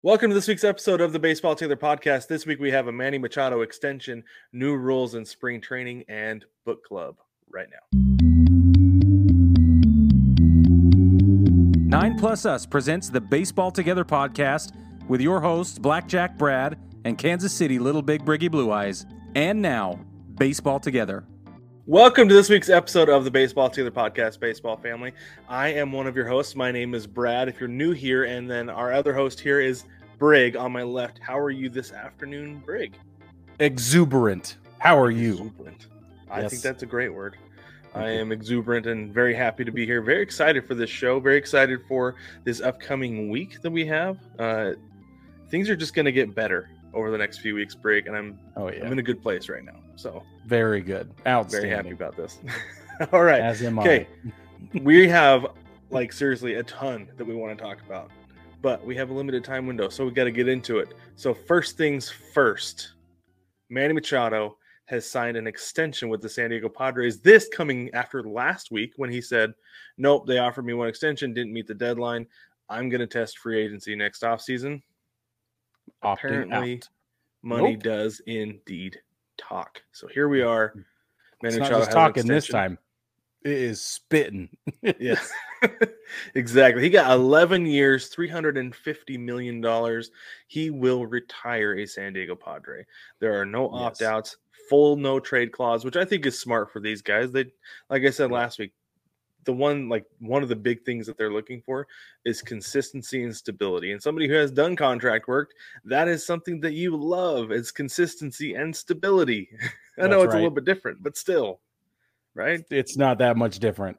Welcome to this week's episode of the Baseball Together podcast. This week we have a Manny Machado extension, new rules in spring training, and book club right now. 9+ Us presents the Baseball Together podcast with your hosts, Blackjack Brad and Kansas City Little Big Briggy Blue Eyes. And now, Baseball Together. Welcome to this week's episode of the Baseball Together podcast, Baseball Family. I am one of your hosts. My name is Brad, if you're new here, and then our other host here is Brig on my left. How are you this afternoon, Brig? Exuberant. How are you? Exuberant. I think that's a great word. I am exuberant and very happy to be here. Very excited for this show. Very excited for this upcoming week that we have. Things are just going to get better over the next few weeks, Brig, and I'm in a good place right now. So very good. Outstanding. Very happy about this. All right. As am I. Okay. We have seriously a ton that we want to talk about, but we have a limited time window, so we got to get into it. So first things first, Manny Machado has signed an extension with the San Diego Padres. This coming after last week when he said, nope, they offered me one extension, didn't meet the deadline. I'm going to test free agency next offseason. Apparently, money does indeed talk. So here we are. Manny Machado not just talking this time. It is spitting. Yes, exactly. He got 11 years, $350 million. He will retire a San Diego Padre. There are no opt-outs, full no trade clause, which I think is smart for these guys. They, like I said last week, one of the big things that they're looking for is consistency and stability. And somebody who has done contract work, that is something that you love, is consistency and stability. I know it's a little bit different, but still. Right? It's not that much different.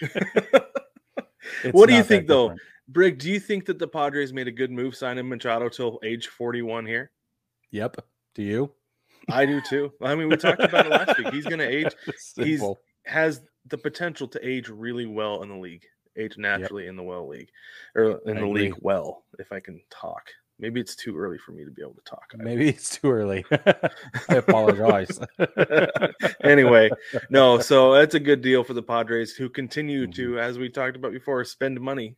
What do you think, though? Brig, do you think that the Padres made a good move signing Machado till age 41 here? Yep. Do you? I do, too. I mean, we talked about it last week. He's going to age. He has the potential to age really well in the league, age naturally in the league, or in the league well, if I can talk. Maybe it's too early for me to be able to talk. Maybe it's too early. I apologize. Anyway, no, so that's a good deal for the Padres, who continue to, as we talked about before, spend money.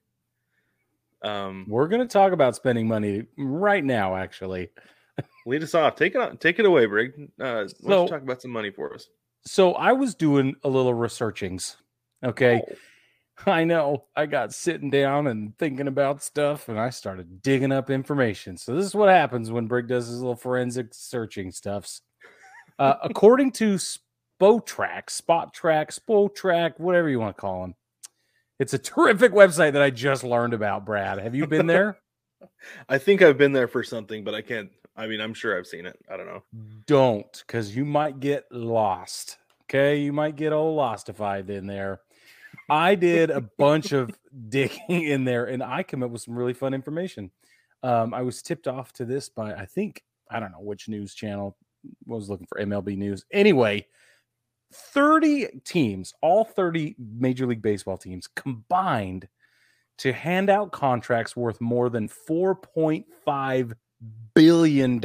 We're going to talk about spending money right now, actually. Lead us off. Take it away, Brig. Why don't you talk about some money for us? So I was doing a little researchings. Okay. Oh. I know. I got sitting down and thinking about stuff, and I started digging up information. So this is what happens when Brig does his little forensic searching stuffs. According to Spotrac, whatever you want to call him. It's a terrific website that I just learned about, Brad. Have you been there? I think I've been there for something, but I can't. I mean, I'm sure I've seen it. I don't know. Don't, because you might get lost. Okay? You might get all lostified in there. I did a bunch of digging in there, and I came up with some really fun information. I was tipped off to this by, I don't know which news channel. I was looking for MLB News. Anyway, 30 teams, all 30 Major League Baseball teams combined to hand out contracts worth more than $4.5 billion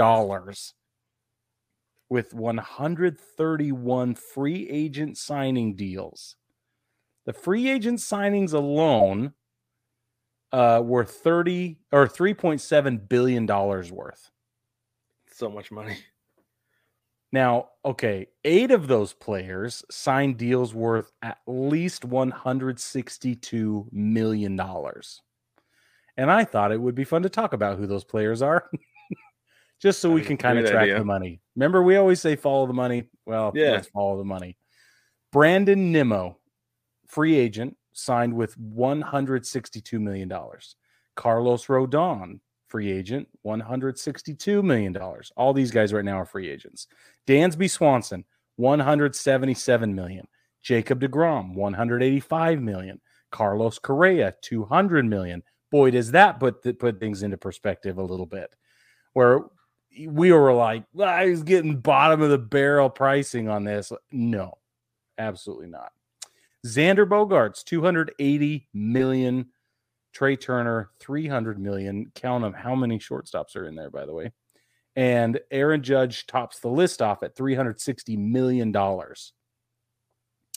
with 131 free agent signing deals. The free agent signings alone were $3.7 billion worth. So much money. Now, okay, 8 of those players signed deals worth at least $162 million. And I thought it would be fun to talk about who those players are, just so we can kind of track the money. Remember, we always say follow the money. Well, let's follow the money. Brandon Nimmo, free agent, signed with $162 million. Carlos Rodon, free agent, $162 million. All these guys right now are free agents. Dansby Swanson, $177 million. Jacob deGrom, $185 million. Carlos Correa, $200 million. Boy, does that put things into perspective a little bit. Where we were like, he's getting bottom of the barrel pricing on this. No, absolutely not. Xander Bogaerts, $280 million. Trey Turner, $300 million. Count them. How many shortstops are in there, by the way? And Aaron Judge tops the list off at $360 million.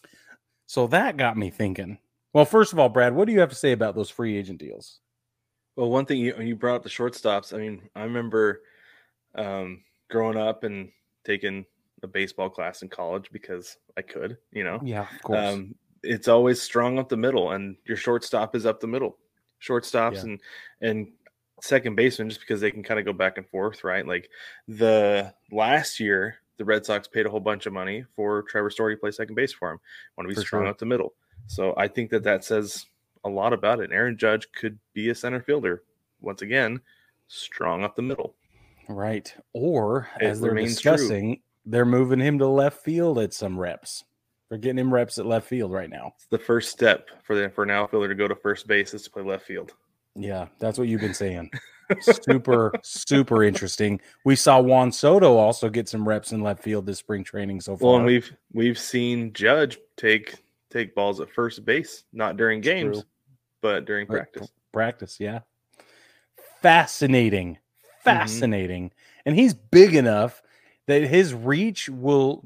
So that got me thinking. Well, first of all, Brad, what do you have to say about those free agent deals? Well, one thing you brought up the shortstops. I mean, I remember growing up and taking a baseball class in college because I could, Yeah, of course. It's always strong up the middle, and your shortstop is up the middle. Shortstops Yeah. and second baseman, just because they can kind of go back and forth, right? Like the last year, the Red Sox paid a whole bunch of money for Trevor Story to play second base for him. Want to be For strong sure. up the middle. So I think that says a lot about it. Aaron Judge could be a center fielder. Once again, strong up the middle. Right. Or, It as they're remains true. discussing, they're moving him to left field at some reps. They're getting him reps at left field right now. It's the first step for an outfielder to go to first base is to play left field. Yeah, that's what you've been saying. Super, super interesting. We saw Juan Soto also get some reps in left field this spring training so far. Well, and we've seen Judge take balls at first base, not during games, but during practice. Practice, yeah. Fascinating. And he's big enough that his reach will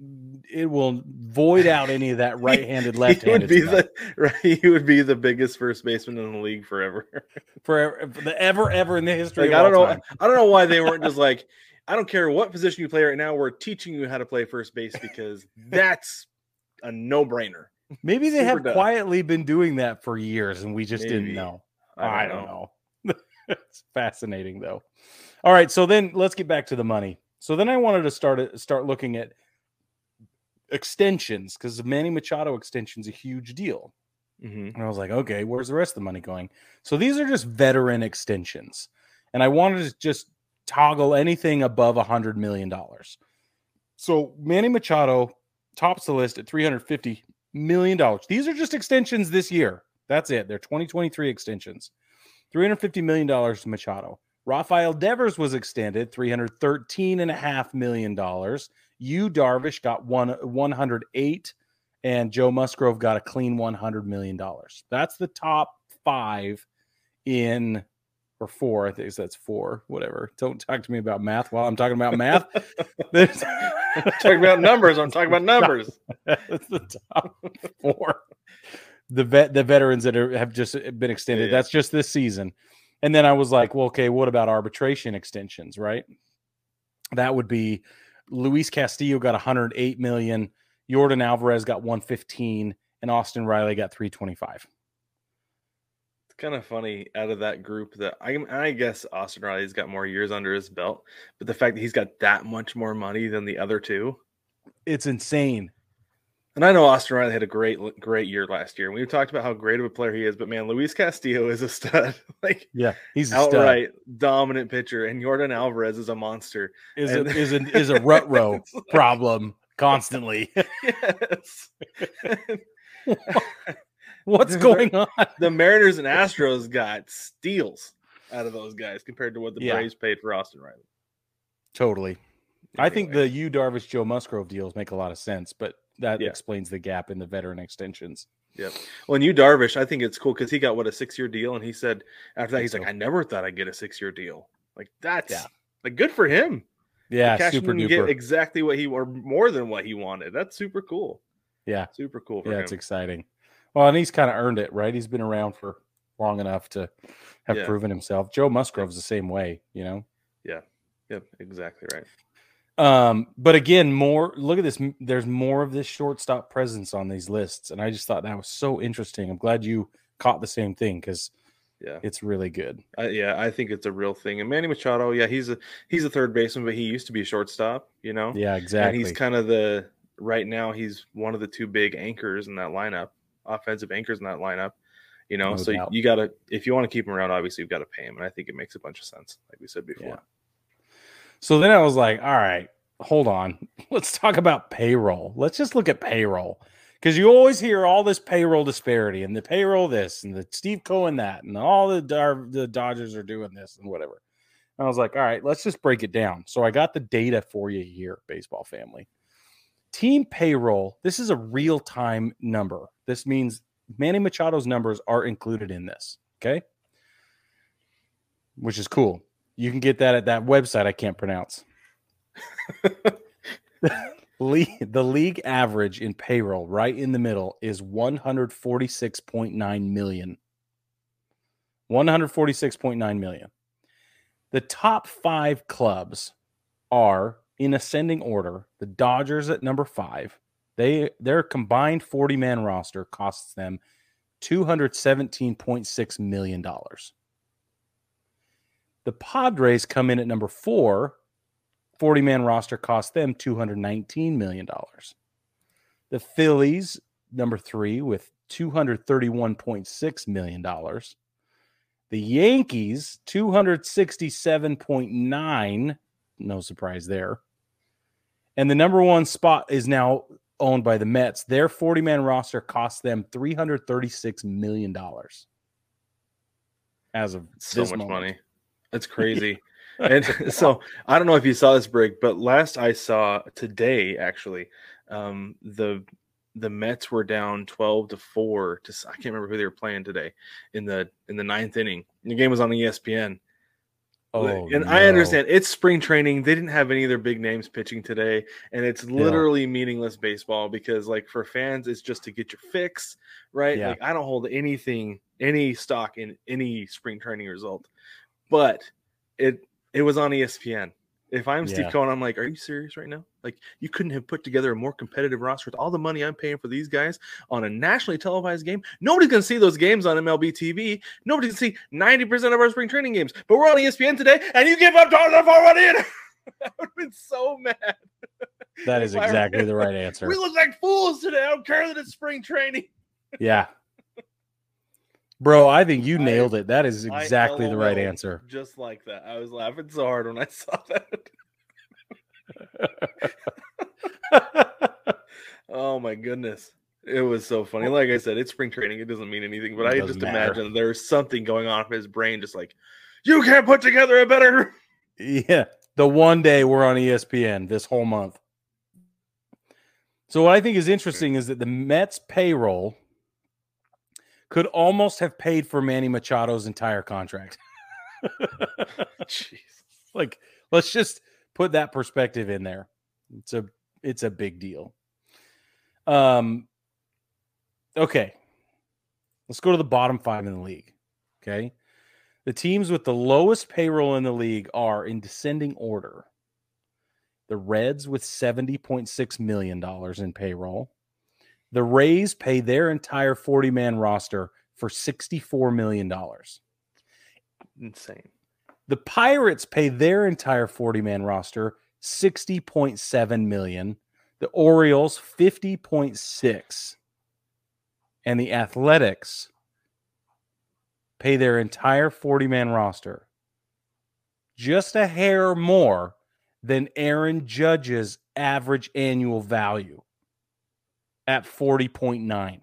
void out any of that right-handed, left-handed stuff. He would be the biggest first baseman in the league forever. For the ever in the history of I don't all know. time. I don't know why they weren't just like, I don't care what position you play right now, we're teaching you how to play first base because that's a no-brainer. Maybe they have quietly been doing that for years and we just didn't know. I don't know. It's fascinating though. All right, so then let's get back to the money. So then I wanted to start looking at extensions because the Manny Machado extension is a huge deal. And I was like, okay, where's the rest of the money going? So these are just veteran extensions. And I wanted to just toggle anything above $100 million. So Manny Machado tops the list at $350 million. These are just extensions this year. That's it. They're 2023 extensions. $350 million to Machado. Rafael Devers was extended, $313.5 million. Yu Darvish got 108, and Joe Musgrove got a clean $100 million. That's the top five or four. I think that's four, whatever. Don't talk to me about math while I'm talking about math. Talking about numbers. I'm talking about numbers. That's the top four. The veterans that have just been extended. Yeah. That's just this season. And then I was like, well, okay, what about arbitration extensions, right? That would be Luis Castillo got $108 million, Jordan Alvarez got $115, and Austin Riley got $325. It's kind of funny out of that group that I guess Austin Riley's got more years under his belt, but the fact that he's got that much more money than the other two, it's insane. And I know Austin Riley had a great year last year. We've talked about how great of a player he is, but man, Luis Castillo is a stud. He's a outright dominant pitcher, and Jordan Alvarez is a monster. Is a rut row problem constantly. Yes. What's going on? The Mariners and Astros got steals out of those guys compared to what the Braves paid for Austin Riley. Totally. Anyway. I think the Yu Darvish Joe Musgrove deals make a lot of sense, but that explains the gap in the veteran extensions. Yep. Well, and Yu Darvish, I think it's cool because he got a 6-year deal, and he said after that he's like, I never thought I'd get a 6-year deal. Like that's like good for him. Yeah, super duper. Get exactly what or more than what he wanted. That's super cool. Yeah, super cool. For him. It's exciting. Well, and he's kind of earned it, right? He's been around for long enough to have proven himself. Joe Musgrove's the same way, you know. Yeah. Yep. Exactly right. But again, look at this. There's more of this shortstop presence on these lists. And I just thought that was so interesting. I'm glad you caught the same thing because it's really good. I think it's a real thing. And Manny Machado, he's a third baseman, but he used to be a shortstop, you know? Yeah, exactly. And he's kind of right now he's one of the two big anchors in that lineup, offensive anchors in that lineup, you know? No doubt. You gotta, if you want to keep him around, obviously you've got to pay him. And I think it makes a bunch of sense, like we said before. Yeah. So then I was like, all right, hold on. Let's talk about payroll. Let's just look at payroll. Because you always hear all this payroll disparity and the payroll this and the Steve Cohen that and all the Dodgers are doing this and whatever. And I was like, all right, let's just break it down. So I got the data for you here, baseball family. Team payroll, this is a real-time number. This means Manny Machado's numbers are included in this, okay? Which is cool. You can get that at that website I can't pronounce. The league average in payroll right in the middle is $146.9 million. $146.9 million. The top 5 clubs are, in ascending order, the Dodgers at number 5. Their combined 40-man roster costs them $217.6 million. The Padres come in at number 4. 40-man roster costs them $219 million. The Phillies, number 3, with $231.6 million. The Yankees, $267.9, no surprise there. And the number 1 spot is now owned by the Mets. Their 40-man roster costs them $336 million. As of so much money. That's crazy. And so I don't know if you saw this break, but last I saw today, actually, the Mets were down 12-4 to, I can't remember who they were playing today in the 9th inning. The game was on ESPN. Oh, and I understand it's spring training. They didn't have any of their big names pitching today, and it's literally meaningless baseball because, like, for fans, it's just to get your fix, right? Yeah. Like, I don't hold any stock in any spring training result, but it was on ESPN. If I'm Steve Cohen, I'm like, are you serious right now? Like, you couldn't have put together a more competitive roster with all the money I'm paying for these guys on a nationally televised game. Nobody's going to see those games on MLB TV. Nobody can see 90% of our spring training games. But we're on ESPN today, and you give up $1 for one in. I would have been so mad. That is exactly the right answer. We look like fools today. I don't care that it's spring training. Yeah. Bro, I think you nailed it. That is exactly the right answer. Just like that. I was laughing so hard when I saw that. Oh, my goodness. It was so funny. Like I said, it's spring training. It doesn't mean anything. But I just imagine there's something going on in his brain just like, you can't put together a better. Yeah. The one day we're on ESPN this whole month. So what I think is interesting is that the Mets payroll could almost have paid for Manny Machado's entire contract. Jeez. Like, let's just put that perspective in there. It's a big deal. Okay. Let's go to the bottom 5 in the league. Okay. The teams with the lowest payroll in the league are, in descending order, the Reds with $70.6 million in payroll. The Rays pay their entire 40-man roster for $64 million. Insane. The Pirates pay their entire 40-man roster $60.7 million. The Orioles $50.6. And the Athletics pay their entire 40-man roster just a hair more than Aaron Judge's average annual value at 40.9.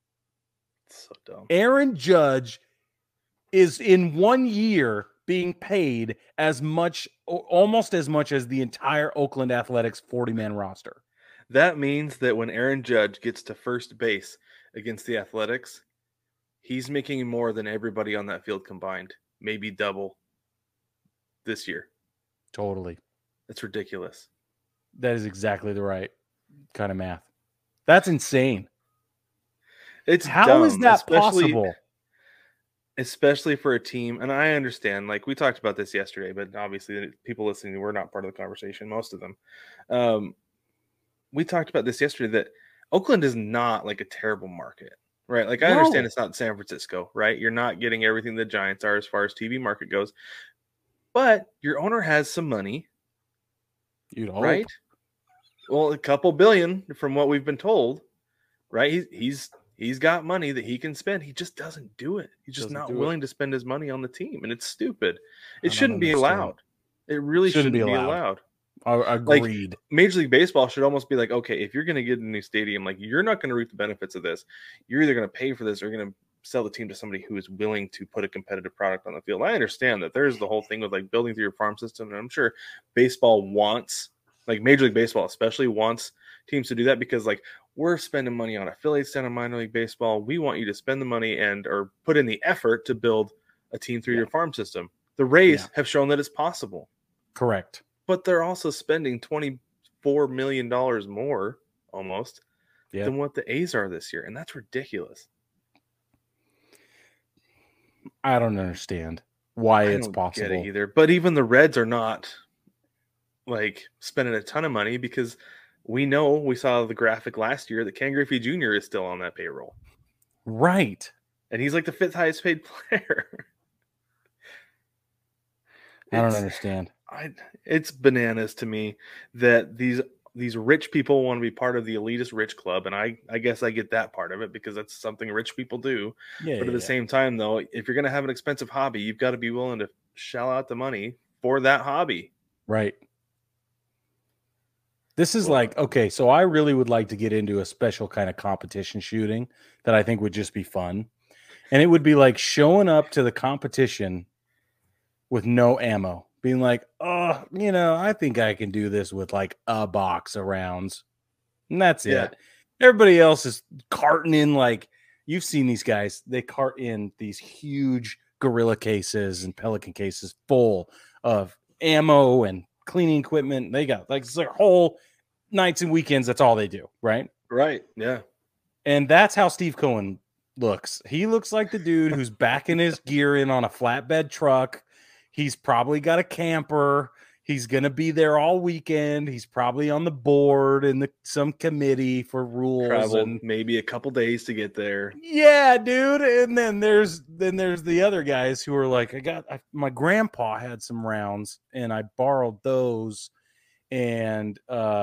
So dumb. Aaron Judge is in 1 year being paid as much, almost as much as the entire Oakland Athletics 40-man roster. That means that when Aaron Judge gets to first base against the Athletics, he's making more than everybody on that field combined, maybe double this year. Totally. That's ridiculous. That is exactly the right kind of math. That's insane. How dumb, is that possible? Especially for a team, and I understand, like we talked about this yesterday, but obviously people listening were not part of the conversation, most of them. We talked about this yesterday, that Oakland is not like a terrible market, right? Like I understand it's not San Francisco, right? You're not getting everything the Giants are as far as TV market goes, but your owner has some money. You'd hope. Right? Well, a couple billion from what we've been told, right? He's got money that he can spend. He just doesn't do it. He's just not willing to spend his money on the team, and it's stupid. It shouldn't be allowed. It really shouldn't be allowed. Agreed. Like, Major League Baseball should almost be like, okay, if you're going to get a new stadium, like you're not going to reap the benefits of this. You're either going to pay for this or you're going to sell the team to somebody who is willing to put a competitive product on the field. I understand that there's the whole thing with like building through your farm system, and I'm sure baseball wants, like Major League Baseball especially, wants teams to do that because like we're spending money on affiliates down in minor league baseball. We want you to spend the money or put in the effort to build a team through your farm system. The Rays have shown that it's possible. Correct. But they're also spending $24 million more almost than what the A's are this year. And that's ridiculous. I don't understand why I it's don't get it possible. either. But even the Reds are not like spending a ton of money because we saw the graphic last year that Ken Griffey Jr. is still on that payroll. Right. And he's like the 5th highest paid player. I don't understand. It's bananas to me that these rich people want to be part of the elitist rich club, and I guess I get that part of it because that's something rich people do. Yeah. But at the same time, though, if you're going to have an expensive hobby, you've got to be willing to shell out the money for that hobby. Right. This is like, okay, so I really would like to get into a special kind of competition shooting that I think would just be fun. And it would be like showing up to the competition with no ammo, being like, oh, I think I can do this with like a box of rounds. And that's it. Everybody else is carting in, like, you've seen these guys, they cart in these huge Gorilla cases and Pelican cases full of ammo and cleaning equipment. They got like their whole nights and weekends. That's all they do. Right. Right. Yeah. And that's how Steve Cohen looks. He looks like the dude who's backing his gear in on a flatbed truck. He's probably got a camper. He's going to be there all weekend. He's probably on the board in some committee for rules. Traveled maybe a couple days to get there. Yeah, dude. And then there's the other guys who are like, my grandpa had some rounds and I borrowed those. And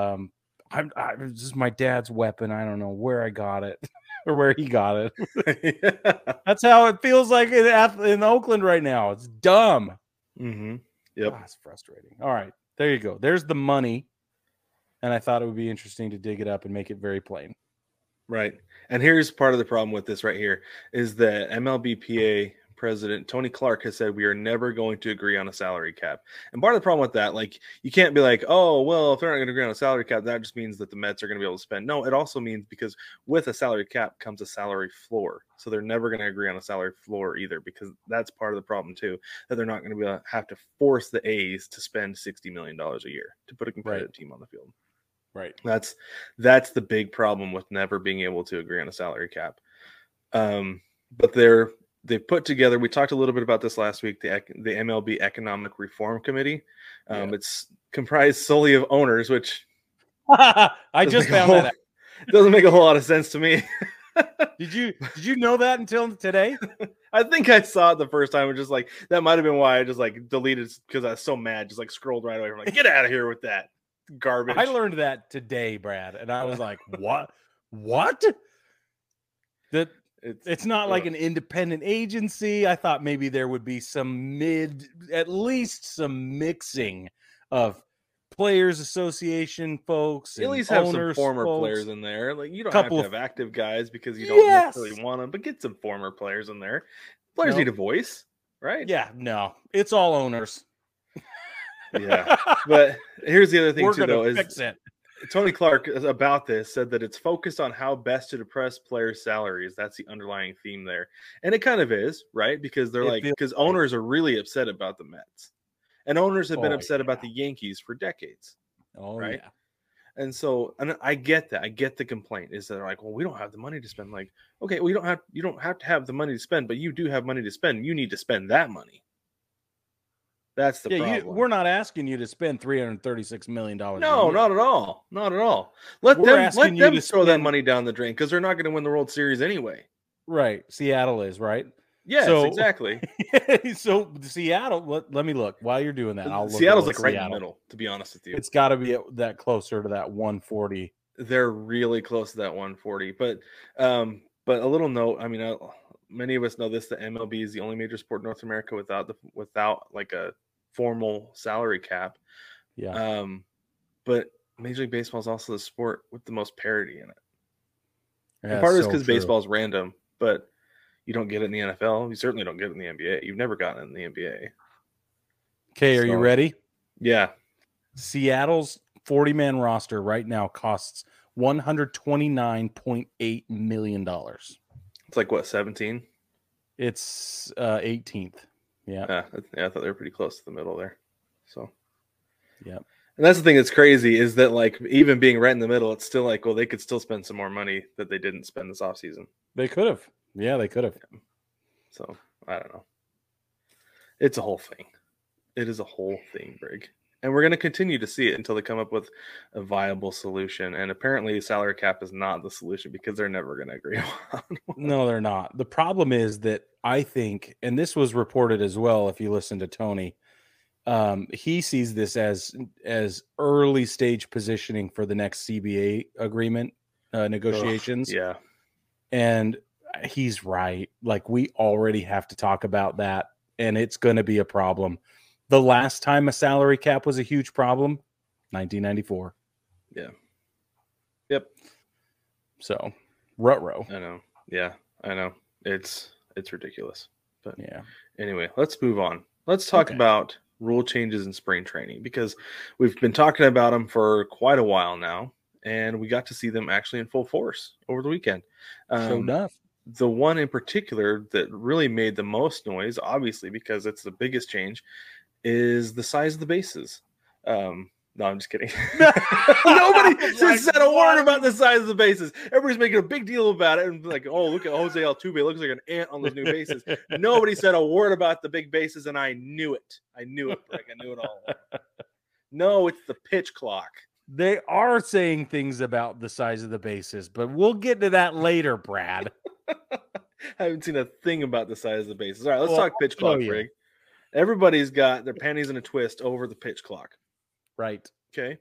this is my dad's weapon. I don't know where I got it or where he got it. Yeah. That's how it feels like in Oakland right now. It's dumb. Mm-hmm. Yep. It's frustrating. All right. There you go. There's the money. And I thought it would be interesting to dig it up and make it very plain. Right. And here's part of the problem with this right here is that MLBPA president Tony Clark has said we are never going to agree on a salary cap. And part of the problem with that, like, you can't be like, oh, well, if they're not going to agree on a salary cap, that just means that the Mets are going to be able to spend. No, it also means because with a salary cap comes a salary floor. So they're never going to agree on a salary floor either, because that's part of the problem too, that they're not going to be able to have to force the A's to spend $60 million a year to put a competitive team on the field. Right. That's the big problem with never being able to agree on a salary cap. But they've put together, we talked a little bit about this last week, the MLB Economic Reform Committee. It's comprised solely of owners, which I just found that out. It doesn't make a whole lot of sense to me. Did you know that until today? I think I saw it the first time. It just like, that might have been why I just like deleted, because I was so mad, just like scrolled right away. I'm like, get out of here with that garbage. I learned that today, Brad, and I was like, what? That it's not like an independent agency. I thought maybe there would be at least some mixing of players association folks. At least have some former players in there. Like, you don't have to have active guys because you don't necessarily want them, but get some former players in there. Players need a voice, right? Yeah, no, it's all owners. Yeah, but here's the other thing too, though, is fix it. Tony Clark about this said that it's focused on how best to depress players' salaries. That's the underlying theme there, and it kind of is, right? Because because owners are really upset about the Mets, and owners have been upset about the Yankees for decades. Right? Yeah. And so, and I get that. I get the complaint is that they're like, well, we don't have the money to spend. Like, okay, well, you don't have to have the money to spend, but you do have money to spend. You need to spend that money. That's the problem. We're not asking you to spend $336 million. No, not at all. Not at all. Let them throw that money down the drain, because they're not going to win the World Series anyway. Right. Seattle is, right? Yes, exactly. So Seattle, let me look while you're doing that. Seattle's like right in the middle, to be honest with you. It's got to be that closer to that 140. They're really close to that 140. But a little note, I mean, many of us know this, the MLB is the only major sport in North America without like a formal salary cap. Yeah. But Major League Baseball is also the sport with the most parity in it. Yeah, and part of it's because baseball is random, but you don't get it in the NFL. You certainly don't get it in the NBA. You've never gotten it in the NBA. Okay, are you ready? Yeah. Seattle's 40-man roster right now costs $129.8 million. It's like what, 17? It's 18th. Yeah. I thought they were pretty close to the middle there. So, yeah. And that's the thing that's crazy is that, like, even being right in the middle, it's still like, well, they could still spend some more money that they didn't spend this offseason. They could have. Yeah, they could have. So, I don't know. It's a whole thing. It is a whole thing, Brig. And we're going to continue to see it until they come up with a viable solution. And apparently, salary cap is not the solution because they're never going to agree on one. No, they're not. The problem is that I think, and this was reported as well, if you listen to Tony, he sees this as early stage positioning for the next CBA agreement negotiations. Ugh, yeah. And he's right. Like, we already have to talk about that, and it's going to be a problem. The last time a salary cap was a huge problem, 1994. Yeah. Yep. So, ruh-roh. I know. Yeah, I know. It's ridiculous. But yeah. Anyway, let's move on. Let's talk about rule changes in spring training, because we've been talking about them for quite a while now, and we got to see them actually in full force over the weekend. Sure enough. The one in particular that really made the most noise, obviously, because it's the biggest change, is the size of the bases. No, I'm just kidding. Nobody said a word about the size of the bases. Everybody's making a big deal about it and like, oh, look at Jose Altuve. Looks like an ant on those new bases. Nobody said a word about the big bases, and I knew it. I knew it, Rick. I knew it all. No, it's the pitch clock. They are saying things about the size of the bases, but we'll get to that later, Brad. I haven't seen a thing about the size of the bases. All right, let's talk pitch clock, Rick. Everybody's got their panties in a twist over the pitch clock. Right. Okay.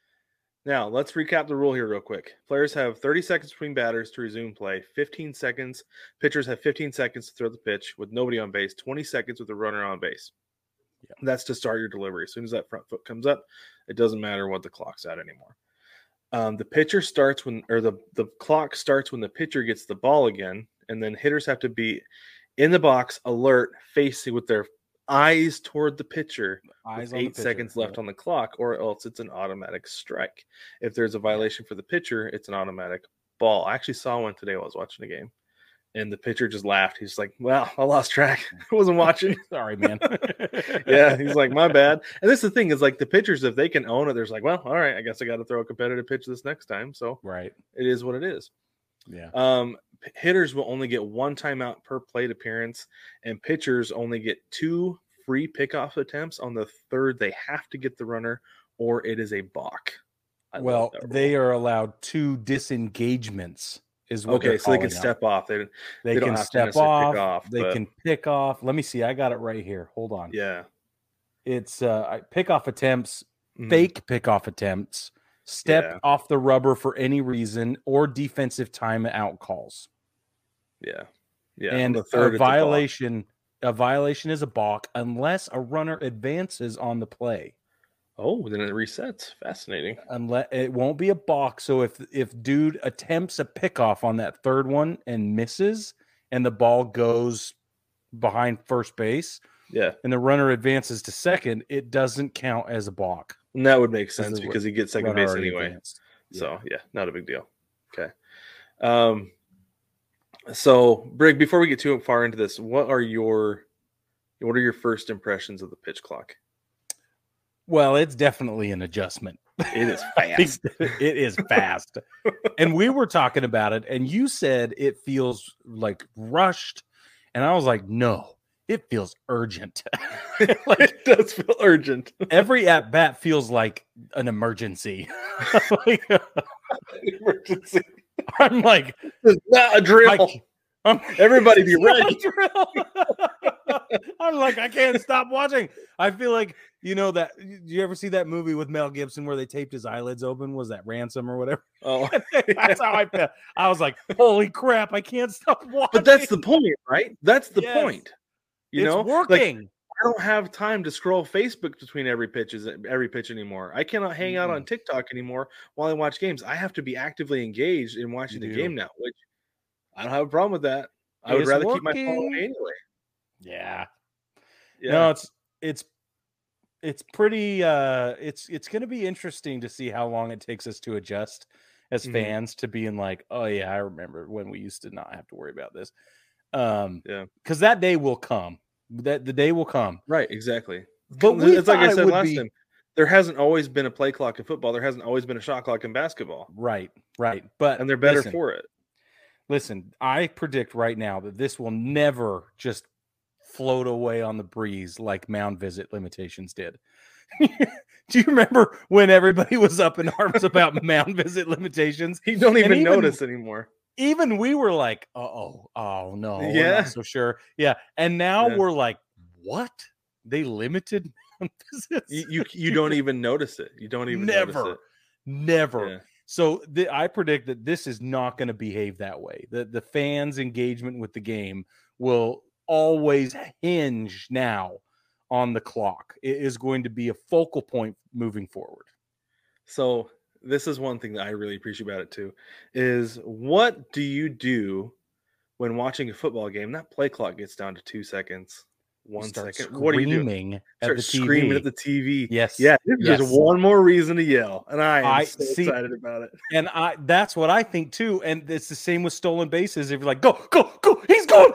Now, let's recap the rule here real quick. Players have 30 seconds between batters to resume play, 15 seconds. Pitchers have 15 seconds to throw the pitch with nobody on base, 20 seconds with the runner on base. Yeah. That's to start your delivery. As soon as that front foot comes up, it doesn't matter what the clock's at anymore. The pitcher starts when, or the clock starts when the pitcher gets the ball again, and then hitters have to be in the box, alert, facing with their eyes toward the pitcher, with 8 seconds left on the clock, or else it's an automatic strike. If there's a violation for the pitcher, it's an automatic ball. I actually saw one today while I was watching the game, and the pitcher just laughed. He's like, well, I lost track. I wasn't watching. Sorry, man. Yeah, he's like, my bad. And this is the thing, is like the pitchers, if they can own it, there's like, well, all right, I guess I got to throw a competitive pitch this next time. So right, it is what it is. Yeah. Hitters will only get one timeout per plate appearance, and pitchers only get 2 free pickoff attempts. On the third, they have to get the runner, or it is a balk. Well, they are allowed 2 disengagements. Is what okay, so they can step off. They can don't step off. They can pick off. Let me see. I got it right here. Hold on. Yeah, it's pickoff attempts, fake pickoff attempts, step off the rubber for any reason, or defensive timeout calls. Yeah. And a violation is a balk unless a runner advances on the play. Oh, then it resets. Fascinating. Unless it won't be a balk. So if dude attempts a pickoff on that third one and misses, and the ball goes behind first base, and the runner advances to second, it doesn't count as a balk. And that would make sense because he gets second base anyway. Advanced. So not a big deal. Okay. So Brig, before we get too far into this, what are your first impressions of the pitch clock? Well, it's definitely an adjustment. It is fast. It is fast. And we were talking about it, and you said it feels like rushed. And I was like, no, it feels urgent. Like, it does feel urgent. Every at bat feels like an emergency. Emergency. I'm like, it's not a drill. Everybody be ready. I'm like, I can't stop watching. I feel like, that. You ever see that movie with Mel Gibson where they taped his eyelids open? Was that Ransom or whatever? Oh, that's how I felt. I was like, holy crap, I can't stop watching. But that's the point, right? That's the point. It's working. Like, I don't have time to scroll Facebook between every pitch anymore. I cannot hang out on TikTok anymore while I watch games. I have to be actively engaged in watching the game now, which I don't have a problem with that. I would rather keep my phone away anyway. Yeah. No, it's pretty it's going to be interesting to see how long it takes us to adjust as fans to being like, oh yeah, I remember when we used to not have to worry about this. Because that day will come. That the day will come. Right, exactly. But it's like I said last time. There hasn't always been a play clock in football. There hasn't always been a shot clock in basketball. Right. And they're better for it. Listen, I predict right now that this will never just float away on the breeze like mound visit limitations did. Do you remember when everybody was up in arms about mound visit limitations? You don't even notice anymore. Even we were like, oh no, we're Yeah. not so sure. Yeah. And now Yeah. we're like, what? They limited mound visits? You don't even notice it. You don't even notice it. Never. Yeah. So I predict that this is not going to behave that way. The fans' engagement with the game will always hinge now on the clock. It is going to be a focal point moving forward. So this is one thing that I really appreciate about it too, is what do you do when watching a football game? That play clock gets down to 2 seconds. 1 second. What do you do? Start screaming at the TV. Yes. Yeah. There's one more reason to yell, and I am so see, excited about it. And that's what I think too. And it's the same with stolen bases. If you're like, go, he's going.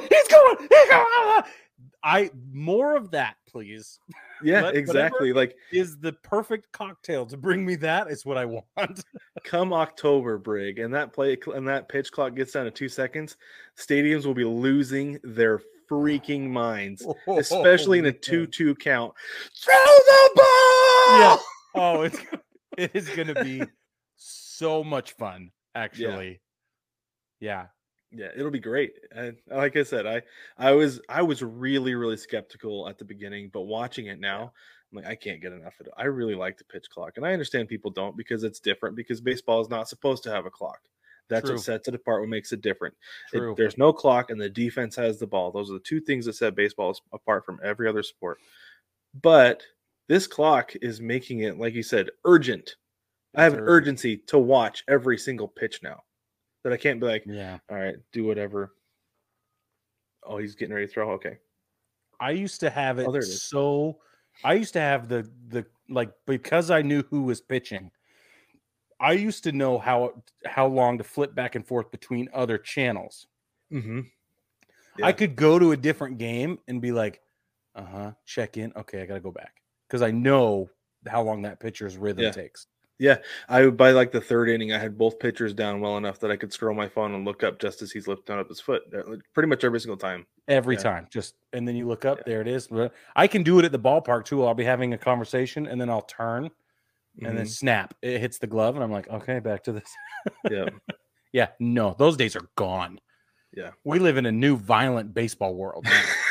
More of that, please. Yeah, exactly. Like, is the perfect cocktail to bring me that is what I want. Come October, Brig, and that pitch clock gets down to 2 seconds, stadiums will be losing their freaking minds, especially in a 2-2 count. Throw the ball! Yeah. Oh, it is going to be so much fun, actually. Yeah. Yeah, it'll be great. And like I said, I was really, really skeptical at the beginning, but watching it now, I'm like, I can't get enough of it. I really like the pitch clock, and I understand people don't because it's different. Because baseball is not supposed to have a clock. That's what sets it apart. What makes it different. There's no clock, and the defense has the ball. Those are the two things that set baseball is apart from every other sport. But this clock is making it, like you said, urgent. I have an urgency to watch every single pitch now. That I can't be like, all right, do whatever. Oh, he's getting ready to throw. Okay. I used to have it I used to have the like, because I knew who was pitching, I used to know how long to flip back and forth between other channels. Mm-hmm. Yeah. I could go to a different game and be like, check in. Okay, I got to go back because I know how long that pitcher's rhythm takes. Yeah, by like the third inning, I had both pitchers down well enough that I could scroll my phone and look up just as he's lifting up his foot. Pretty much every single time. Every time, and then you look up, there it is. I can do it at the ballpark too. I'll be having a conversation, and then I'll turn, and then snap. It hits the glove, and I'm like, okay, back to this. Yeah. No, those days are gone. Yeah, we live in a new violent baseball world.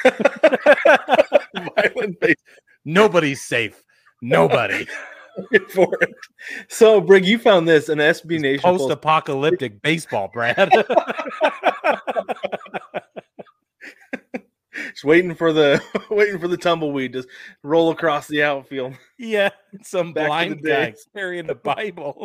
Nobody's safe. Nobody. For it. So, Brig, you found this an SB Nation post-apocalyptic baseball, Brad. Just waiting for the tumbleweed to roll across the outfield. Yeah, some blind guy carrying the Bible.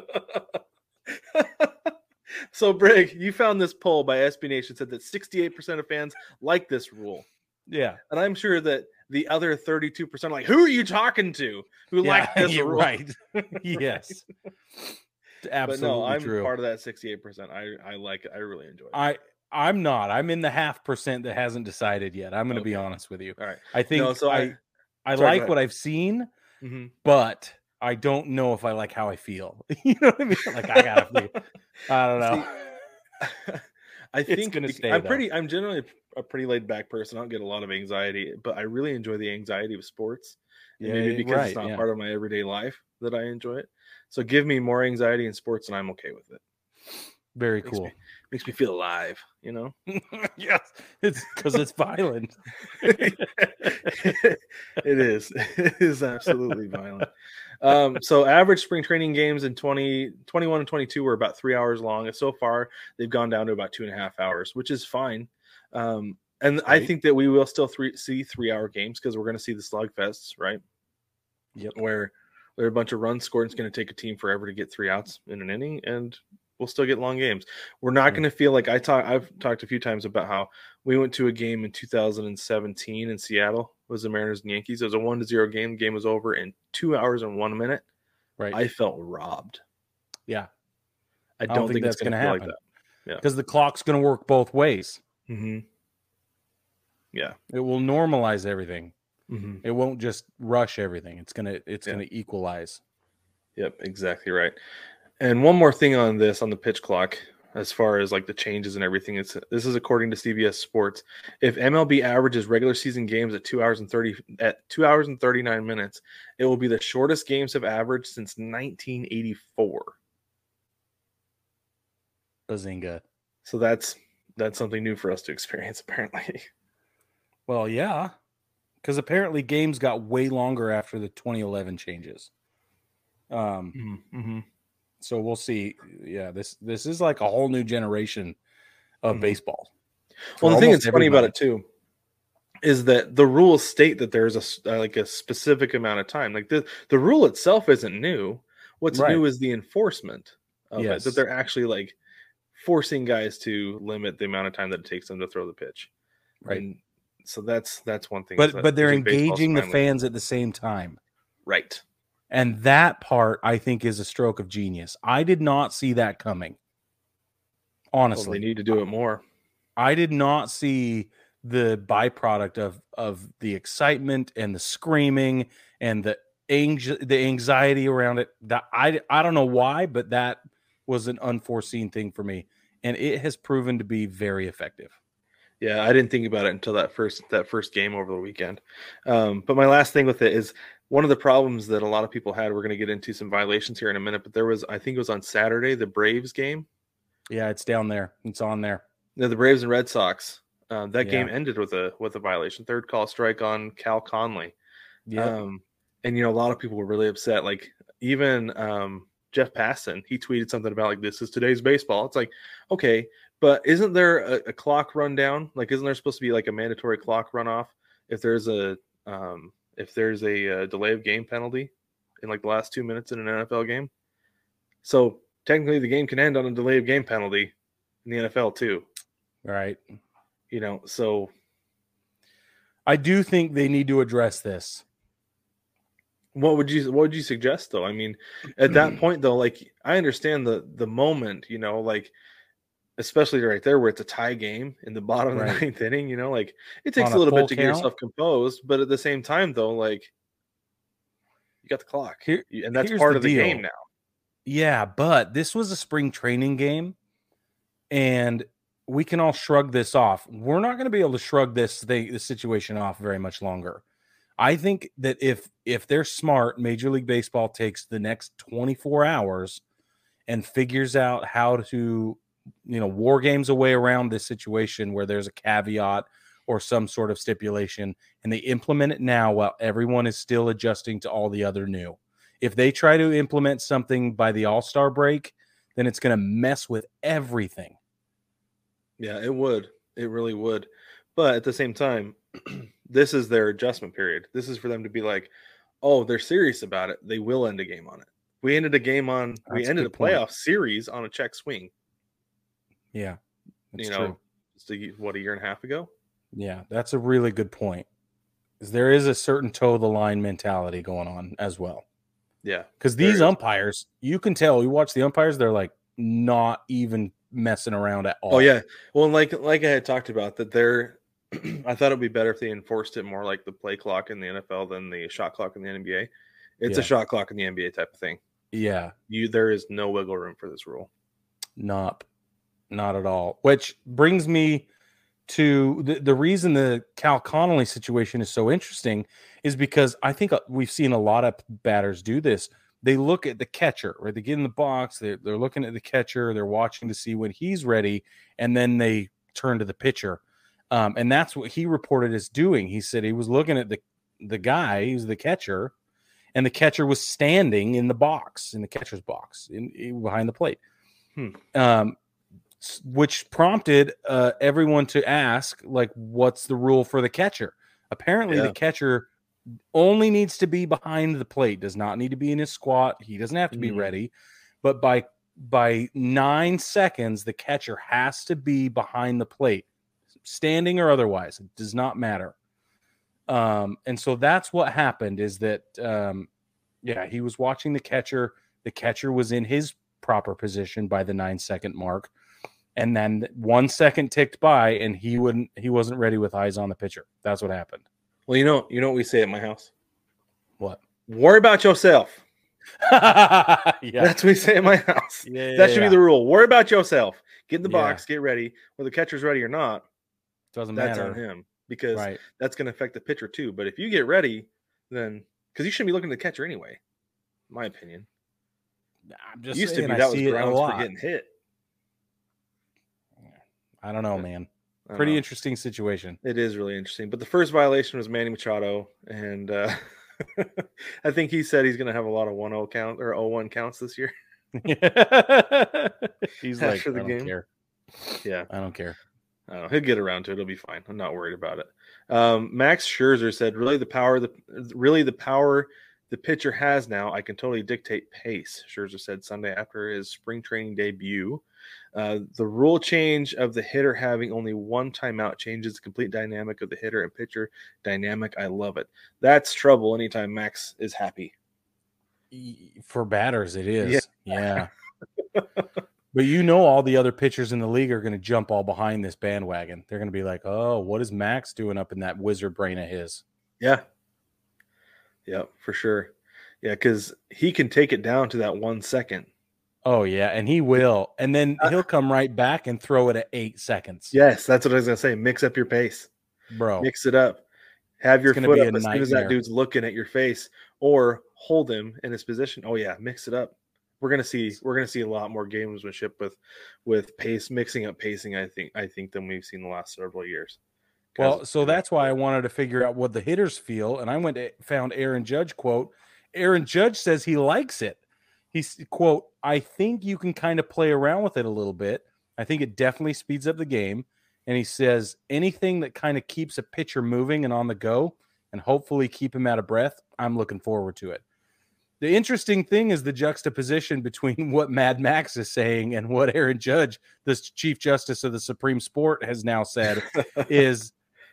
So, Brig, you found this poll by SB Nation said that 68% of fans like this rule. Yeah, and I'm sure that the other 32% like, who are you talking to? Who like this rule? Right? Yes, absolutely. But no, I'm part of that 68%. I like it. I really enjoy it. I'm not. I'm in the 0.5% that hasn't decided yet. I'm going to be honest with you. All right. I think I like what I've seen, but I don't know if I like how I feel. You know what I mean? Like I don't know. I think I'm generally a pretty laid back person. I don't get a lot of anxiety, but I really enjoy the anxiety of sports. And maybe because it's not part of my everyday life that I enjoy it. So give me more anxiety in sports and I'm okay with it. Very cool. Makes me feel alive, you know? Yes, it's because it's violent. It is. It is absolutely violent. So average spring training games in 2021 and 22 were about 3 hours long. And so far, they've gone down to about 2.5 hours, which is fine. And I think that we will still see 3-hour games because we're going to see the slugfests, right? Yep. Where there are a bunch of runs scored. It's going to take a team forever to get 3 outs in an inning, and we'll still get long games. We're not going to feel like I've talked a few times about how we went to a game in 2017 in Seattle. It was the Mariners and Yankees. It was a 1-0 game. The game was over in 2 hours and 1 minute. Right. I felt robbed. Yeah. I don't think that's going to happen. Like that. Yeah. Because the clock's going to work both ways. Mm-hmm. Yeah. It will normalize everything. Mm-hmm. It won't just rush everything. It's gonna equalize. Yep, exactly right. And one more thing on the pitch clock. as far as like the changes and everything. This is according to CBS Sports. If MLB averages regular season games at 2 hours and 39 minutes, it will be the shortest games have averaged since 1984. Bazinga. So that's something new for us to experience, apparently. Well, yeah, because apparently games got way longer after the 2011 changes. So we'll see. Yeah, this is like a whole new generation of baseball. Well, the thing that's funny about it too is that the rules state that there's a specific amount of time. Like the rule itself isn't new. What's new is the enforcement of it. That they're actually like forcing guys to limit the amount of time that it takes them to throw the pitch. Right. And so that's one thing. But they're engaging the fans at the same time. Right. And that part, I think, is a stroke of genius. I did not see that coming. Honestly. Well, they need to do it more. I did not see the byproduct of the excitement and the screaming and the anxiety around it. That I don't know why, but that was an unforeseen thing for me. And it has proven to be very effective. Yeah, I didn't think about it until that first game over the weekend. But my last thing with it is one of the problems that a lot of people had. We're going to get into some violations here in a minute, but there was, I think it was on Saturday, the Braves game. Yeah, it's down there. It's on there. The Braves and Red Sox. That game ended with a violation. Third call strike on Cal Conley. Yeah. And a lot of people were really upset. Like even Jeff Passan, he tweeted something about like, this is today's baseball. It's like, okay, but isn't there a clock rundown? Like, isn't there supposed to be like a mandatory clock runoff if there's a delay of game penalty in like the last 2 minutes in an NFL game? So technically the game can end on a delay of game penalty in the NFL too. Right. So I do think they need to address this. What would you suggest though? I mean, at that point though, like I understand the moment, like especially right there where it's a tie game in the bottom of the ninth inning, like it takes a little bit to get yourself composed, but at the same time though, like you got the clock and that's part of the game now. Yeah, but this was a spring training game and we can all shrug this off. We're not going to be able to shrug this situation off very much longer. I think that if they're smart, Major League Baseball takes the next 24 hours and figures out how to, war games a way around this situation where there's a caveat or some sort of stipulation, and they implement it now while everyone is still adjusting to all the other new. If they try to implement something by the All-Star break, then it's going to mess with everything. Yeah, it would. It really would. But at the same time, this is their adjustment period. This is for them to be like, oh, they're serious about it. They will end a game on it. We ended a playoff series on a check swing. Yeah. That's true. Just a year and a half ago? Yeah, that's a really good point. There is a certain toe the line mentality going on as well. Yeah. Because these umpires, you can tell, you watch the umpires, they're like not even messing around at all. Oh yeah. Well, like I had talked about that I thought it'd be better if they enforced it more like the play clock in the NFL than the shot clock in the NBA. It's a shot clock in the NBA type of thing. Yeah. There is no wiggle room for this rule. Not at all. Which brings me to the reason the Cal Conley situation is so interesting is because I think we've seen a lot of batters do this. They look at the catcher, right? They get in the box. They're looking at the catcher. They're watching to see when he's ready, and then they turn to the pitcher. And that's what he reported as doing. He said he was looking at the guy, who's the catcher, and the catcher was standing in the box, in the catcher's box, behind the plate. Which prompted everyone to ask, like, what's the rule for the catcher? Apparently, the catcher only needs to be behind the plate, does not need to be in his squat. He doesn't have to be ready. But by 9 seconds, the catcher has to be behind the plate, standing or otherwise. It does not matter. And so that's what happened is that, he was watching the catcher. The catcher was in his proper position by the 9 second mark. And then 1 second ticked by and he wasn't ready with eyes on the pitcher. That's what happened. Well, you know what we say at my house? What? Worry about yourself. Yeah. That's what we say at my house. Yeah, that should be the rule. Worry about yourself. Get in the box, get ready. Whether the catcher's ready or not, doesn't that's matter on him because right. that's going to affect the pitcher too. But if you get ready, then because you shouldn't be looking at the catcher anyway, in my opinion. I'm just used saying, to be I that was see it a grounds for lot. getting hit. I don't know, man. Pretty interesting situation. It is really interesting. But the first violation was Manny Machado, and I think he said he's going to have a lot of 1-0 count or 0-1 counts this year. He's like, I don't care. Yeah, I don't care. He'll get around to it. It'll be fine. I'm not worried about it. Max Scherzer said, "Really, the power the pitcher has now, I can totally dictate pace." Scherzer said Sunday after his spring training debut. The rule change of the hitter having only one timeout changes the complete dynamic of the hitter and pitcher dynamic. I love it. That's trouble anytime Max is happy. For batters, it is. Yeah. But all the other pitchers in the league are going to jump all behind this bandwagon. They're going to be like, oh, what is Max doing up in that wizard brain of his? Yeah. Yeah, for sure. Yeah, because he can take it down to that 1 second. Oh, yeah, and he will. And then he'll come right back and throw it at 8 seconds. Yes, that's what I was going to say. Mix up your pace. Bro. Mix it up. Have your foot up as soon as that dude's looking at your face, or hold him in his position. Oh, yeah, mix it up. We're gonna see a lot more gamesmanship with pace, mixing up pacing. I think than we've seen the last several years. Well, so that's why I wanted to figure out what the hitters feel, and I found Aaron Judge quote. Aaron Judge says he likes it. He's quote, "I think you can kind of play around with it a little bit. I think it definitely speeds up the game." And he says anything that kind of keeps a pitcher moving and on the go, and hopefully keep him out of breath. I'm looking forward to it. The interesting thing is the juxtaposition between what Mad Max is saying and what Aaron Judge, the Chief Justice of the Supreme Sport, has now said is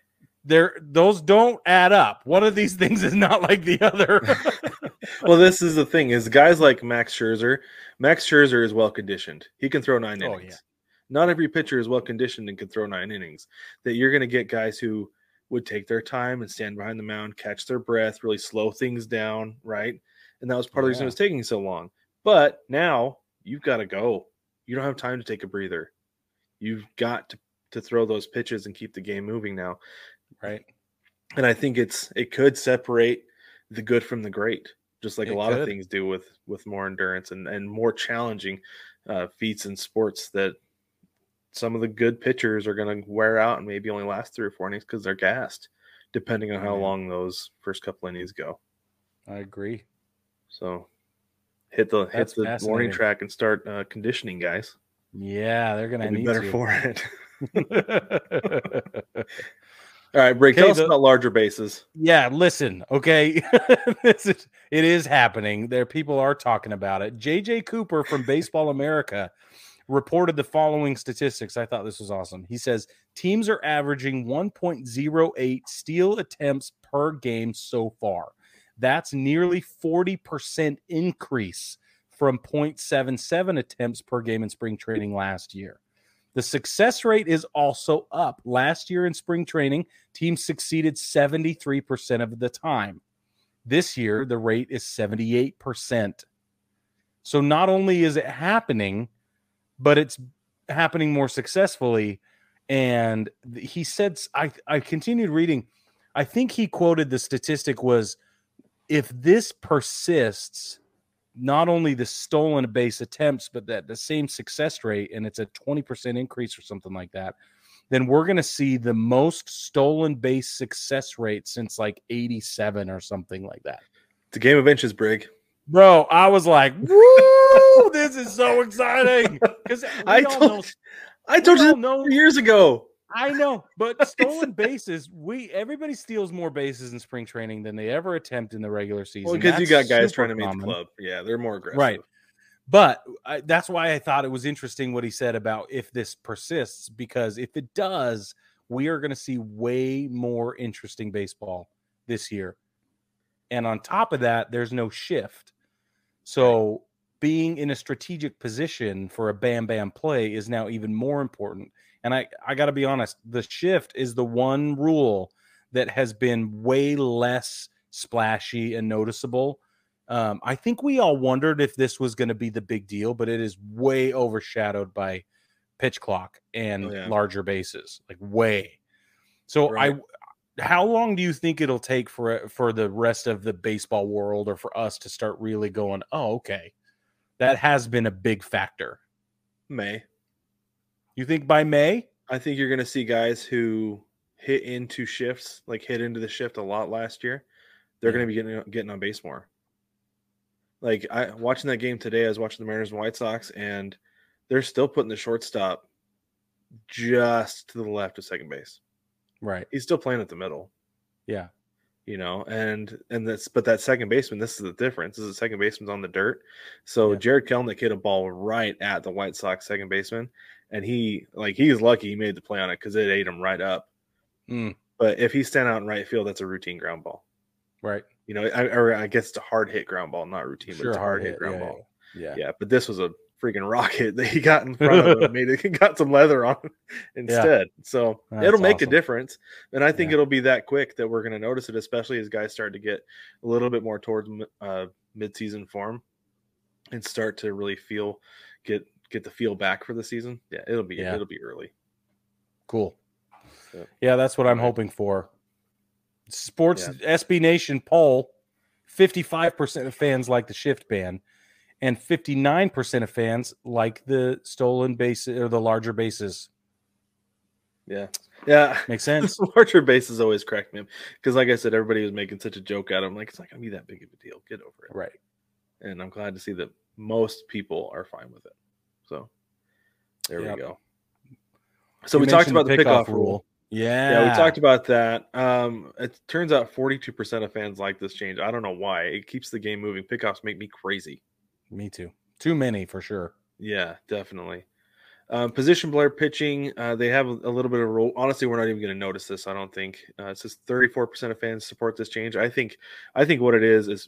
those don't add up. One of these things is not like the other. Well, this is the thing is guys like Max Scherzer is well conditioned. He can throw 9 innings. Yeah. Not every pitcher is well conditioned and can throw 9 innings. That you're going to get guys who would take their time and stand behind the mound, catch their breath, really slow things down, right? And that was part of the reason it was taking so long. But now you've got to go. You don't have time to take a breather. You've got to throw those pitches and keep the game moving now. Right. And I think it could separate the good from the great, just like a lot of things do with more endurance and more challenging feats in sports that some of the good pitchers are going to wear out and maybe only last 3 or 4 innings because they're gassed, depending on how long those first couple innings go. I agree. So hit the warning track and start conditioning, guys. Yeah, they're going to need better for it. All right, Break, tell us about larger bases. Yeah, listen, okay. It is happening. People are talking about it. JJ Cooper from Baseball America reported the following statistics. I thought this was awesome. He says teams are averaging 1.08 steal attempts per game so far. That's nearly 40% increase from 0.77 attempts per game in spring training last year. The success rate is also up. Last year in spring training, teams succeeded 73% of the time. This year, the rate is 78%. So not only is it happening, but it's happening more successfully. And he said, I continued reading. I think he quoted the statistic was, if this persists, not only the stolen base attempts, but that the same success rate, and it's a 20% increase or something like that, then we're going to see the most stolen base success rate since like 87 or something like that. It's a game of inches, Brig. Bro, I was like, woo, this is so exciting. Because I told you years ago. I know, but stolen bases, everybody steals more bases in spring training than they ever attempt in the regular season. Well, because you got guys trying to make the club. Yeah, they're more aggressive. Right. But that's why I thought it was interesting what he said about if this persists, because if it does, we are going to see way more interesting baseball this year. And on top of that, there's no shift. So being in a strategic position for a bam play is now even more important. And I got to be honest, the shift is the one rule that has been way less splashy and noticeable. I think we all wondered if this was going to be the big deal, but it is way overshadowed by pitch clock and Oh, yeah. larger bases, like way. So Right. how long do you think it'll take for the rest of the baseball world or for us to start really going, oh, okay, that has been a big factor? May. You think by May? I think you're going to see guys who hit into shifts, like hit into the shift a lot last year. They're going to be getting on base more. Like watching that game today, I was watching the Mariners and White Sox, and they're still putting the shortstop just to the left of second base. Right. He's still playing at the middle. Yeah. You know, and but that second baseman, this is the difference. This is the second baseman's on the dirt. So Jared Kelenic hit a ball right at the White Sox second baseman, and he's lucky he made the play on it because it ate him right up. But if he's standing out in right field, that's a routine ground ball. Right. You know, I guess it's a hard hit ground ball, not routine, but it's a hard hit ground ball. Yeah. But this was a freaking rocket that he got in front of him, he got some leather on instead. So it'll make a difference. And I think it'll be that quick that we're going to notice it, especially as guys start to get a little bit more towards mid-season form and start to really get the feel back for the season. Yeah, it'll be early. Cool. Yeah, that's what I'm hoping for. Sports SB Nation poll, 55% of fans like the shift ban, and 59% of fans like the stolen bases or the larger bases. Yeah. Makes sense. Larger bases always cracked me up because, like I said, everybody was making such a joke out of them. Like, it's not going to be that big of a deal. Get over it. Right. And I'm glad to see that most people are fine with it. So there we go. So we talked about the pickoff rule. Yeah, we talked about that. It turns out 42% of fans like this change. I don't know why. It keeps the game moving. Pickoffs make me crazy. Me too. Too many for sure. Yeah, definitely. Position player pitching, they have a little bit of a role. Honestly, we're not even going to notice this, I don't think. It says 34% of fans support this change. I think what it is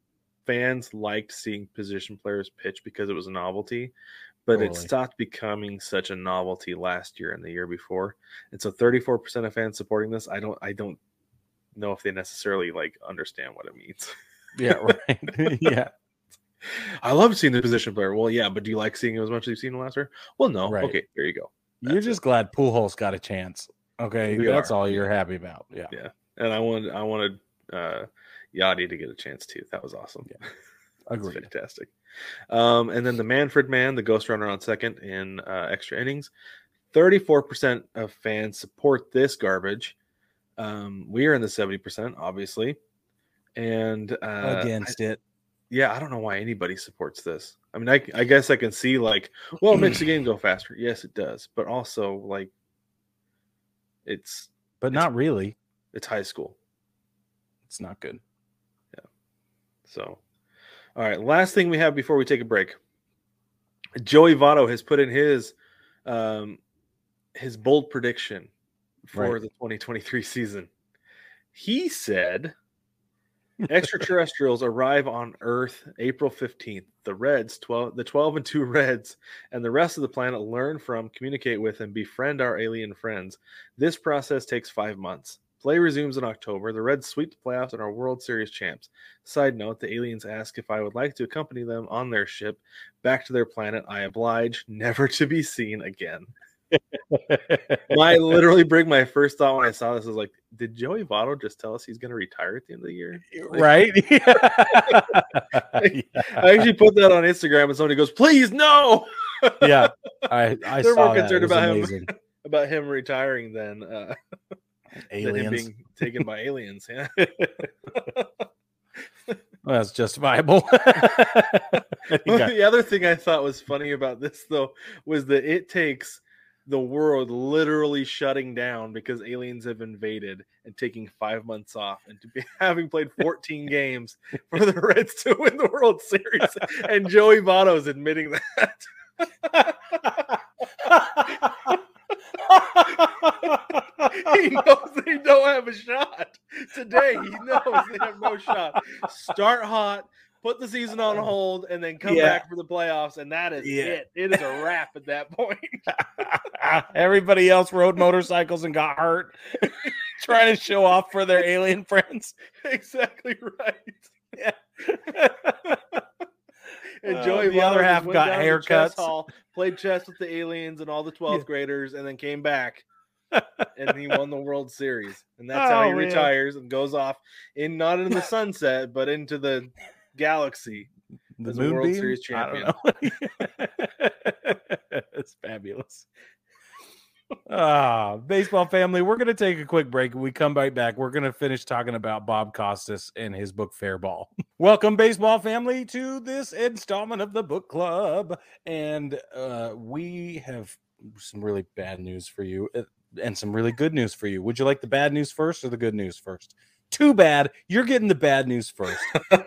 fans liked seeing position players pitch because it was a novelty. But it stopped becoming such a novelty last year and the year before. And so 34% of fans supporting this, I don't know if they necessarily understand what it means. Yeah, right. Yeah. I love seeing the position player. Well, yeah, but do you like seeing him as much as you've seen last year? Well, no. Right. Okay, there you go. You're just glad Pujols got a chance. Okay, that's all you're happy about. Yeah. Yeah. And I wanted Yachty to get a chance too. That was awesome. Yeah. Agreed. Fantastic. And then the Manfred man, the ghost runner on second in extra innings. 34% of fans support this garbage. We are in the 70%, obviously. And against it. Yeah, I don't know why anybody supports this. I mean, I guess I can see it makes the game go faster. Yes, it does. But also, not really. It's high school. It's not good. Yeah. So, all right. Last thing we have before we take a break. Joey Votto has put in his bold prediction for the 2023 season. He said extraterrestrials arrive on Earth April 15th. The 12-2 Reds and the rest of the planet learn from, communicate with, and befriend our alien friends. This process takes 5 months. Play resumes in October. The Reds sweep the playoffs and are World Series champs. Side note, the aliens ask if I would like to accompany them on their ship back to their planet. I oblige, never to be seen again. My first thought when I saw this was did Joey Votto just tell us he's going to retire at the end of the year? Right? I actually put that on Instagram and somebody goes, please, no! Yeah, I They're saw more concerned that. about him retiring than aliens than him being taken by aliens. Yeah. Well, that's justifiable. The other thing I thought was funny about this, though, was that it takes the world literally shutting down because aliens have invaded and taking 5 months off and having played 14 games for the Reds to win the World Series. And Joey Votto is admitting that. He knows they don't have a shot today. He knows they have no shot. Start hot, put the season on hold, and then come back for the playoffs, and that is it. It is a wrap at that point. Everybody else rode motorcycles and got hurt trying to show off for their alien friends. Exactly right. Yeah. And Joey the other Votto half just went got down to the chess haircuts. hall, played chess with the aliens and all the 12th Yeah. graders, and then came back. And he won the World Series. And that's how Oh, he man. retires and goes off not in the sunset, but into the galaxy The as a World moonbeam? Series I don't champion. know. It's fabulous. Baseball family, we're going to take a quick break. When we come right back, we're going to finish talking about Bob Costas and his book Fairball. Welcome, baseball family, to this installment of the book club. And we have some really bad news for you and some really good news for you. Would you like the bad news first or the good news first? Too bad. You're getting the bad news first.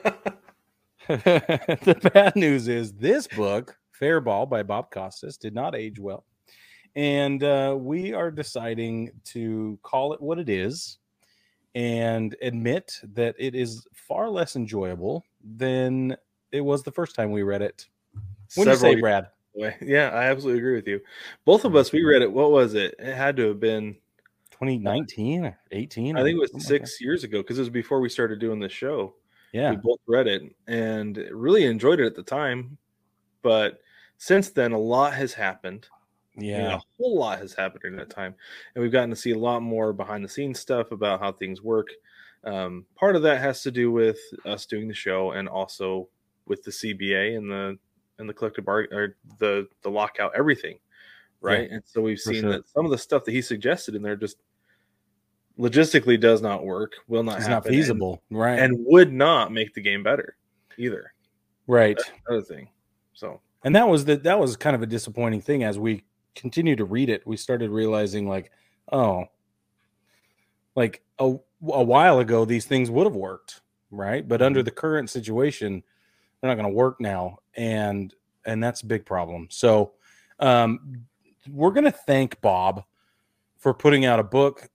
The bad news is this book, Fairball by Bob Costas, did not age well. And we are deciding to call it what it is and admit that it is far less enjoyable than it was the first time we read it. What do you say, Brad? Yeah, I absolutely agree with you. Both of us, we read it. What was it? It had to have been 2019 or 18. I think it was 6 years ago because it was before we started doing the show. Yeah. We both read it and really enjoyed it at the time. But since then, a lot has happened. Yeah. A whole lot has happened during that time. And we've gotten to see a lot more behind the scenes stuff about how things work. Part of that has to do with us doing the show and also with the CBA and the collective bargain or the lockout, everything. Right. Yeah, and so we've seen that some of the stuff that he suggested in there just logistically does not work, will not happen. It's not feasible, right? And would not make the game better either. Right. That's another thing. So, and that was kind of a disappointing thing as we continue to read it. We started realizing like a while ago, these things would have worked, right? But under the current situation, they're not going to work now. And that's a big problem. So, we're going to thank Bob for putting out a book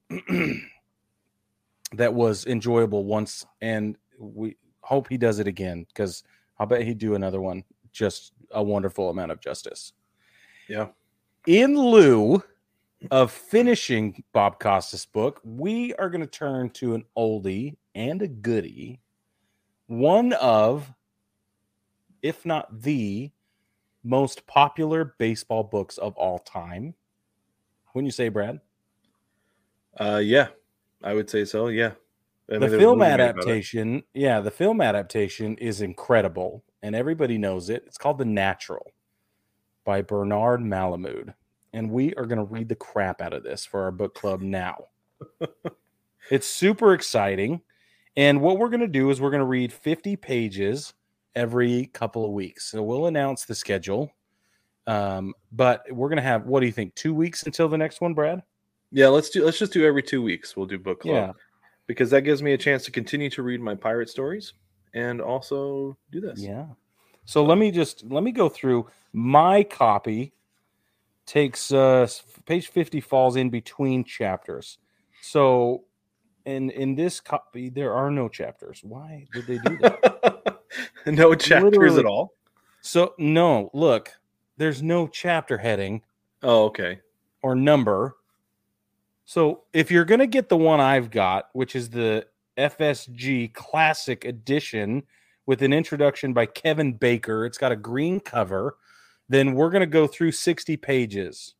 that was enjoyable once, and we hope he does it again because I'll bet he'd do another one. Just a wonderful amount of justice. Yeah. In lieu of finishing Bob Costas' book, we are going to turn to an oldie and a goodie. One of, if not the most popular baseball books of all time. Wouldn't you say, Brad? Yeah, I would say so. Yeah. The film adaptation is incredible, and everybody knows it. It's called The Natural by Bernard Malamud, and we are going to read the crap out of this for our book club now. It's super exciting, and what we're going to do is we're going to read 50 pages every couple of weeks. So we'll announce the schedule, but we're going to have, what do you think, 2 weeks until the next one, Brad? Yeah, let's just do every 2 weeks. We'll do book club. Yeah. Because that gives me a chance to continue to read my pirate stories and also do this. Yeah. So let me go through. My copy takes page 50 falls in between chapters. So in this copy, there are no chapters. Why did they do that? No chapters at all? So no, look, there's no chapter heading. Oh, okay. Or number. So if you're going to get the one I've got, which is the FSG Classic Edition with an introduction by Kevin Baker, it's got a green cover, then we're going to go through 60 pages.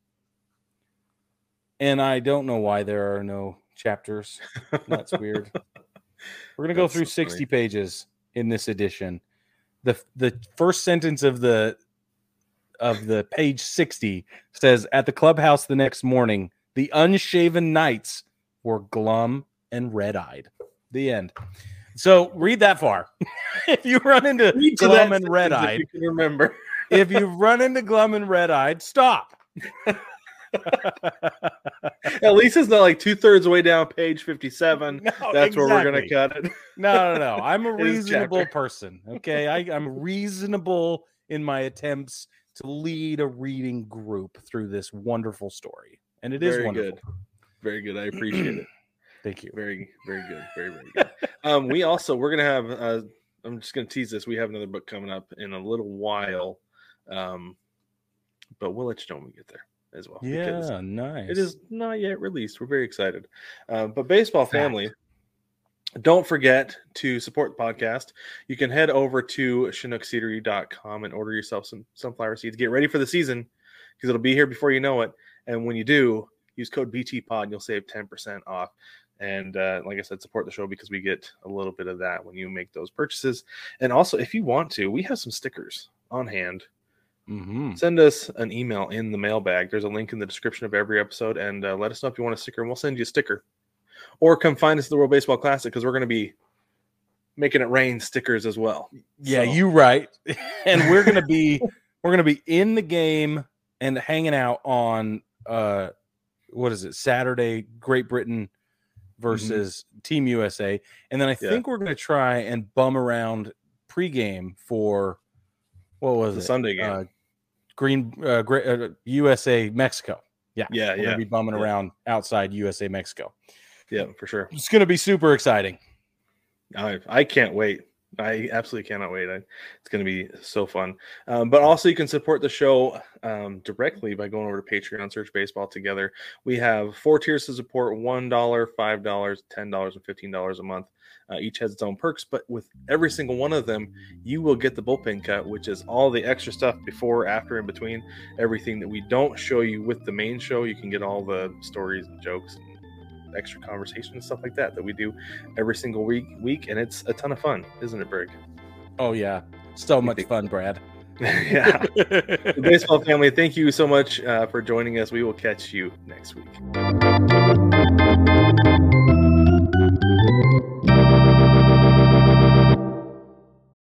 And I don't know why there are no chapters. That's weird. We're going to go through 60 pages in this edition. The first sentence of the page 60 says, at the clubhouse the next morning, the unshaven knights were glum and red-eyed. The end. So read that far. If you run into glum and red-eyed, if you can remember. If you run into glum and red-eyed, stop. At least it's not like 2/3 way down page 57. No, that's exactly where we're going to cut it. No. I'm a reasonable person. Okay. I'm reasonable in my attempts to lead a reading group through this wonderful story. And it is wonderful. Good. Very good. I appreciate it. Thank you. Very, very good. Very, very good. We're going to have, I'm just going to tease this. We have another book coming up in a little while. But we'll let you know when we get there as well. Yeah, nice. It is not yet released. We're very excited. But Baseball Family, Don't forget to support the podcast. You can head over to ChinookSeedery.com and order yourself some sunflower seeds. Get ready for the season because it'll be here before you know it. And when you do, use code BTPOD and you'll save 10% off. And like I said, support the show because we get a little bit of that when you make those purchases. And also, if you want to, we have some stickers on hand. Mm-hmm. Send us an email in the mailbag. There's a link in the description of every episode. And let us know if you want a sticker, and we'll send you a sticker. Or come find us at the World Baseball Classic because we're going to be making it rain stickers as well. Yeah, you right. And we're gonna be in the game and hanging out on what is it, Saturday, Great Britain versus Team USA. And then I think we're gonna try and bum around pregame for what was the it? Sunday game. USA Mexico. Yeah. We're gonna be bumming around outside USA Mexico. Yeah, for sure. It's gonna be super exciting. I can't wait. I absolutely cannot wait. It's going to be so fun. But also, you can support the show directly by going over to Patreon, search Baseball Together. We have 4 tiers to support: $1, $5, $10, and $15 a month. Each has its own perks, but with every single one of them, you will get the bullpen cut, which is all the extra stuff before, after, in between, everything that we don't show you with the main show. You can get all the stories and jokes and extra conversation and stuff like that we do every single week, and it's a ton of fun, isn't it, Berg? Oh yeah, so much fun, Brad. Yeah. The baseball family, thank you so much for joining us. We will catch you next week.